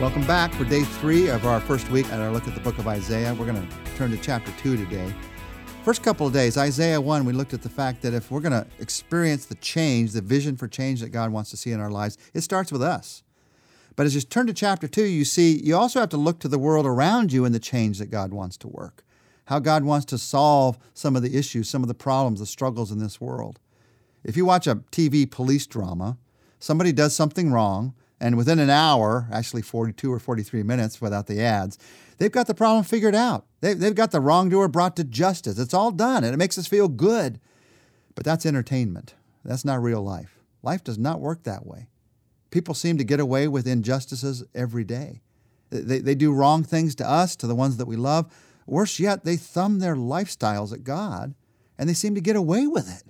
Welcome back for day 3 of our first week at our look at the book of Isaiah. We're going to turn to chapter 2 today. First couple of days, Isaiah 1, we looked at the fact that if we're going to experience the change, the vision for change that God wants to see in our lives, it starts with us. But as you turn to chapter 2, you see you also have to look to the world around you and the change that God wants to work, how God wants to solve some of the issues, some of the problems, the struggles in this world. If you watch a TV police drama, somebody does something wrong, and within an hour, actually 42 or 43 minutes without the ads, they've got the problem figured out. They've got the wrongdoer brought to justice. It's all done, and it makes us feel good. But that's entertainment. That's not real life. Life does not work that way. People seem to get away with injustices every day. They do wrong things to us, to the ones that we love. Worse yet, they thumb their lifestyles at God, and they seem to get away with it.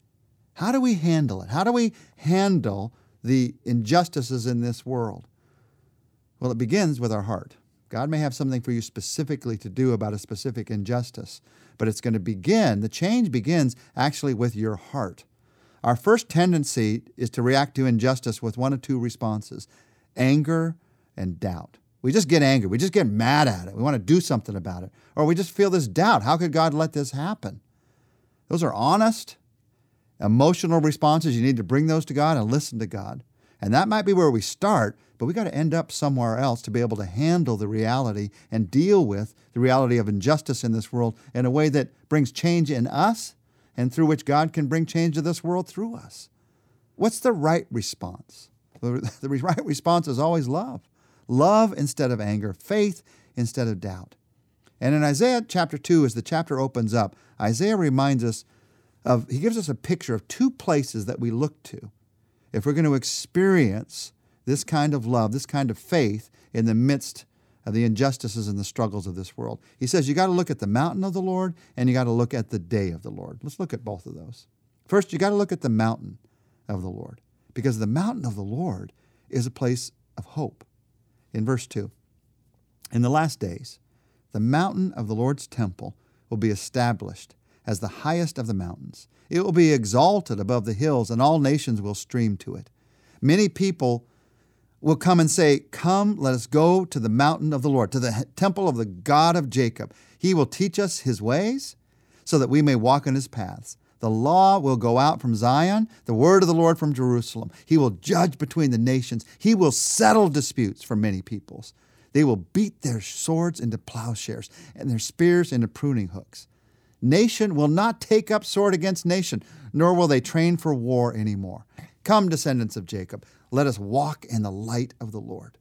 How do we handle it? How do we handle the injustices in this world? Well, it begins with our heart. God may have something for you specifically to do about a specific injustice, but it's going to begin, the change begins actually with your heart. Our first tendency is to react to injustice with one of two responses: anger and doubt. We just get angry. We just get mad at it. We want to do something about it. Or we just feel this doubt. How could God let this happen? Those are honest, emotional responses. You need to bring those to God and listen to God. And that might be where we start, but we got to end up somewhere else to be able to handle the reality and deal with the reality of injustice in this world in a way that brings change in us and through which God can bring change to this world through us. What's the right response? The right response is always love. Love instead of anger, faith instead of doubt. And in Isaiah chapter 2, as the chapter opens up, Isaiah reminds us he gives us a picture of two places that we look to if we're going to experience this kind of love, this kind of faith in the midst of the injustices and the struggles of this world. He says you got to look at the mountain of the Lord and you got to look at the day of the Lord. Let's look at both of those. First, you got to look at the mountain of the Lord, because the mountain of the Lord is a place of hope. In verse 2, in the last days, the mountain of the Lord's temple will be established as the highest of the mountains. It will be exalted above the hills, and all nations will stream to it. Many people will come and say, "Come, let us go to the mountain of the Lord, to the temple of the God of Jacob. He will teach us his ways so that we may walk in his paths. The law will go out from Zion, the word of the Lord from Jerusalem. He will judge between the nations. He will settle disputes for many peoples. They will beat their swords into plowshares and their spears into pruning hooks. Nation will not take up sword against nation, nor will they train for war anymore. Come, descendants of Jacob, let us walk in the light of the Lord."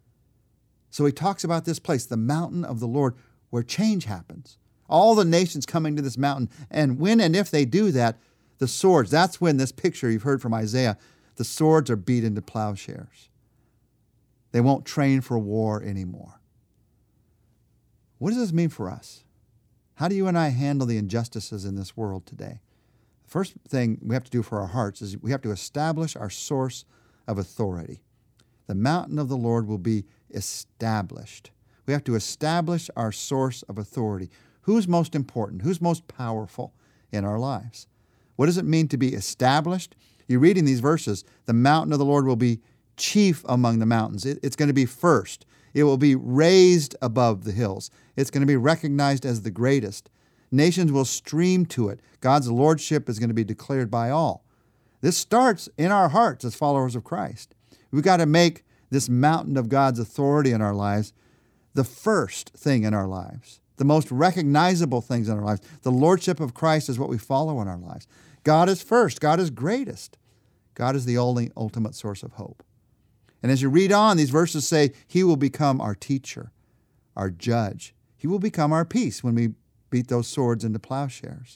So he talks about this place, the mountain of the Lord, where change happens. All the nations coming to this mountain, and when and if they do that, the swords, that's when this picture you've heard from Isaiah, the swords are beat into plowshares. They won't train for war anymore. What does this mean for us? How do you and I handle the injustices in this world today? The first thing we have to do for our hearts is we have to establish our source of authority. The mountain of the Lord will be established. We have to establish our source of authority. Who's most important? Who's most powerful in our lives? What does it mean to be established? You read in these verses, the mountain of the Lord will be chief among the mountains. It's going to be first. It will be raised above the hills. It's going to be recognized as the greatest. Nations will stream to it. God's lordship is going to be declared by all. This starts in our hearts as followers of Christ. We've got to make this mountain of God's authority in our lives the first thing in our lives, the most recognizable things in our lives. The lordship of Christ is what we follow in our lives. God is first. God is greatest. God is the only ultimate source of hope. And as you read on, these verses say, he will become our teacher, our judge. He will become our peace when we beat those swords into plowshares.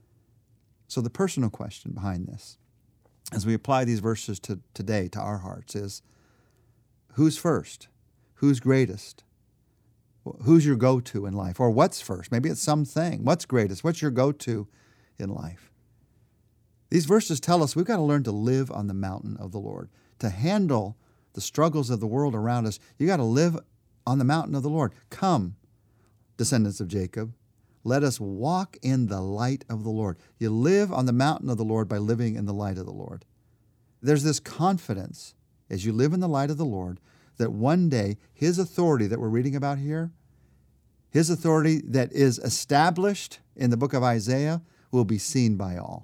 So the personal question behind this, as we apply these verses to today to our hearts, is who's first? Who's greatest? Who's your go-to in life? Or what's first? Maybe it's something. What's greatest? What's your go-to in life? These verses tell us we've got to learn to live on the mountain of the Lord. To handle the struggles of the world around us, you got to live on the mountain of the Lord. Come, descendants of Jacob, let us walk in the light of the Lord. You live on the mountain of the Lord by living in the light of the Lord. There's this confidence as you live in the light of the Lord that one day his authority that we're reading about here, his authority that is established in the book of Isaiah, will be seen by all.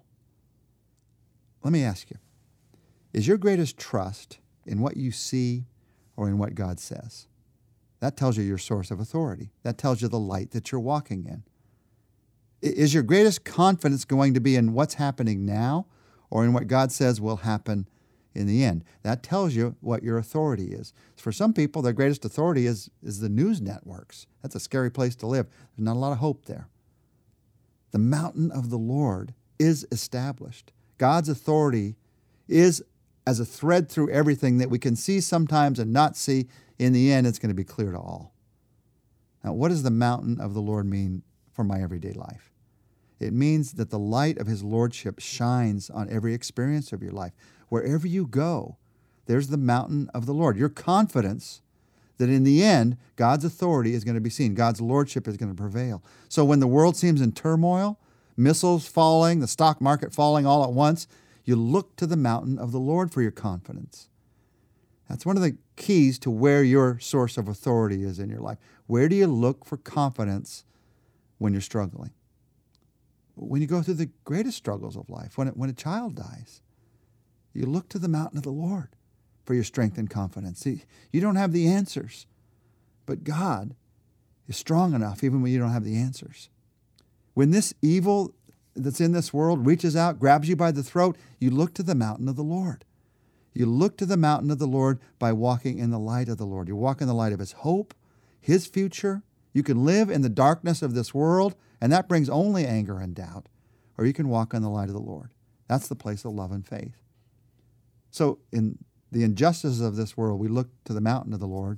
Let me ask you, is your greatest trust in what you see or in what God says? That tells you your source of authority. That tells you the light that you're walking in. Is your greatest confidence going to be in what's happening now or in what God says will happen in the end? That tells you what your authority is. For some people, their greatest authority is the news networks. That's a scary place to live. There's not a lot of hope there. The mountain of the Lord is established. God's authority is as a thread through everything that we can see sometimes and not see. In the end, it's going to be clear to all. Now, what does the mountain of the Lord mean for my everyday life? It means that the light of His Lordship shines on every experience of your life. Wherever you go, there's the mountain of the Lord. Your confidence that in the end, God's authority is going to be seen. God's Lordship is going to prevail. So when the world seems in turmoil, missiles falling, the stock market falling all at once, you look to the mountain of the Lord for your confidence. That's one of the keys to where your source of authority is in your life. Where do you look for confidence when you're struggling? When you go through the greatest struggles of life, when a child dies, you look to the mountain of the Lord for your strength and confidence. See, you don't have the answers, but God is strong enough even when you don't have the answers. When this evil that's in this world reaches out, grabs you by the throat, you look to the mountain of the Lord. You look to the mountain of the Lord by walking in the light of the Lord. You walk in the light of His hope, His future. You can live in the darkness of this world, and that brings only anger and doubt. Or you can walk in the light of the Lord. That's the place of love and faith. So in the injustices of this world, we look to the mountain of the Lord.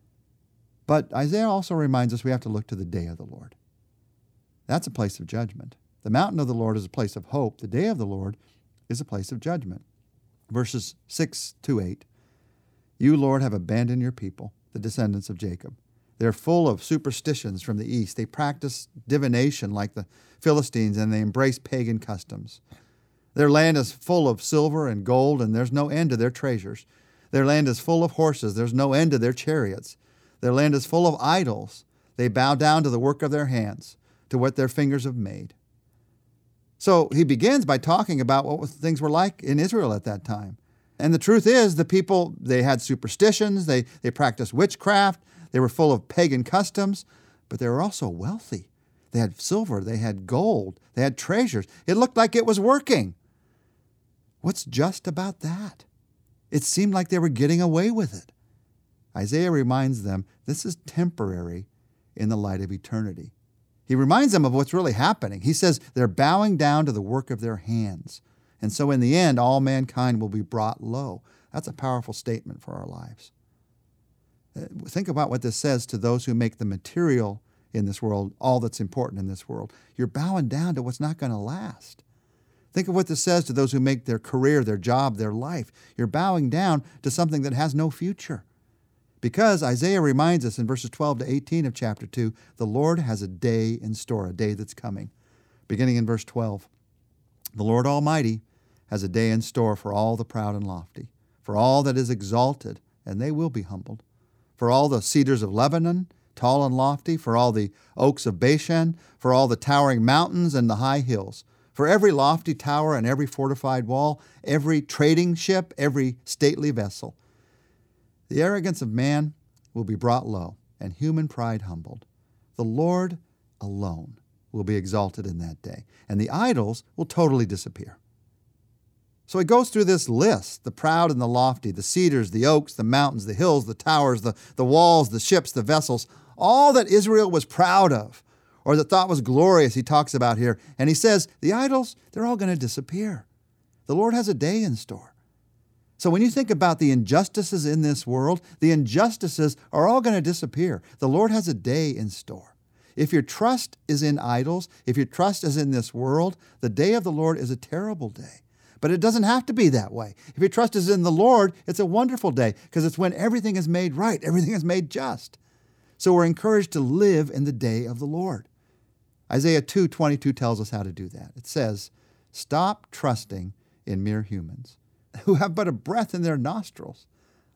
But Isaiah also reminds us we have to look to the day of the Lord. That's a place of judgment. The mountain of the Lord is a place of hope. The day of the Lord is a place of judgment. Verses 6-8, you, Lord, have abandoned your people, the descendants of Jacob. They're full of superstitions from the east. They practice divination like the Philistines, and they embrace pagan customs. Their land is full of silver and gold, and there's no end to their treasures. Their land is full of horses. There's no end to their chariots. Their land is full of idols. They bow down to the work of their hands, to what their fingers have made. So he begins by talking about what things were like in Israel at that time. And the truth is, the people, they had superstitions, they practiced witchcraft, they were full of pagan customs, but they were also wealthy. They had silver, they had gold, they had treasures. It looked like it was working. What's just about that? It seemed like they were getting away with it. Isaiah reminds them this is temporary in the light of eternity. He reminds them of what's really happening. He says they're bowing down to the work of their hands. And so in the end, all mankind will be brought low. That's a powerful statement for our lives. Think about what this says to those who make the material in this world all that's important in this world. You're bowing down to what's not going to last. Think of what this says to those who make their career, their job, their life. You're bowing down to something that has no future. Because Isaiah reminds us in verses 12-18 of chapter 2, the Lord has a day in store, a day that's coming. Beginning in verse 12, the Lord Almighty has a day in store for all the proud and lofty, for all that is exalted, and they will be humbled, for all the cedars of Lebanon, tall and lofty, for all the oaks of Bashan, for all the towering mountains and the high hills, for every lofty tower and every fortified wall, every trading ship, every stately vessel. The arrogance of man will be brought low, and human pride humbled. The Lord alone will be exalted in that day, and the idols will totally disappear. So he goes through this list, the proud and the lofty, the cedars, the oaks, the mountains, the hills, the towers, the walls, the ships, the vessels, all that Israel was proud of, or that thought was glorious, he talks about here. And he says, the idols, they're all going to disappear. The Lord has a day in store. So when you think about the injustices in this world, the injustices are all going to disappear. The Lord has a day in store. If your trust is in idols, if your trust is in this world, the day of the Lord is a terrible day. But it doesn't have to be that way. If your trust is in the Lord, it's a wonderful day because it's when everything is made right, everything is made just. So we're encouraged to live in the day of the Lord. Isaiah 2:22 tells us how to do that. It says, stop trusting in mere humans who have but a breath in their nostrils.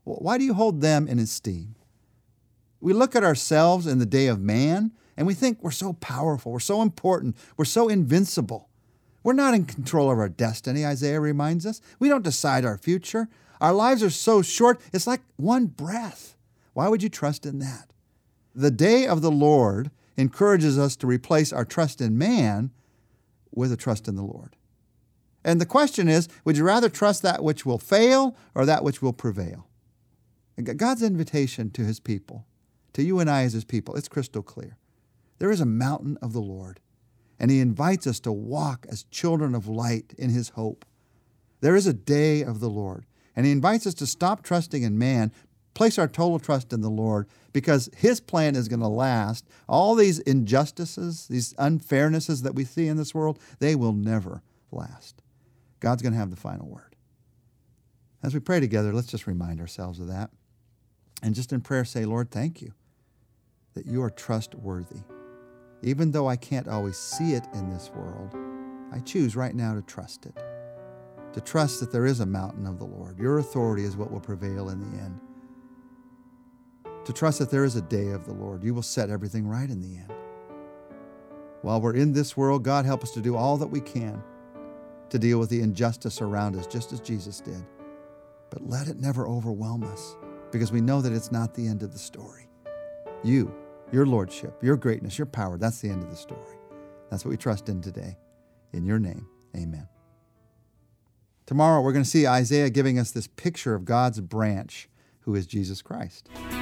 Why do you hold them in esteem? We look at ourselves in the day of man, and we think we're so powerful, we're so important, we're so invincible. We're not in control of our destiny, Isaiah reminds us. We don't decide our future. Our lives are so short, it's like one breath. Why would you trust in that? The day of the Lord encourages us to replace our trust in man with a trust in the Lord. And the question is, would you rather trust that which will fail or that which will prevail? God's invitation to his people, to you and I as his people, it's crystal clear. There is a mountain of the Lord, and he invites us to walk as children of light in his hope. There is a day of the Lord, and he invites us to stop trusting in man, place our total trust in the Lord, because his plan is going to last. All these injustices, these unfairnesses that we see in this world, they will never last. God's going to have the final word. As we pray together, let's just remind ourselves of that. And just in prayer say, Lord, thank you that you are trustworthy. Even though I can't always see it in this world, I choose right now to trust it. To trust that there is a mountain of the Lord. Your authority is what will prevail in the end. To trust that there is a day of the Lord. You will set everything right in the end. While we're in this world, God, help us to do all that we can to deal with the injustice around us, just as Jesus did. But let it never overwhelm us, because we know that it's not the end of the story. You, your lordship, your greatness, your power, that's the end of the story. That's what we trust in today. In your name, amen. Tomorrow, we're going to see Isaiah giving us this picture of God's branch, who is Jesus Christ.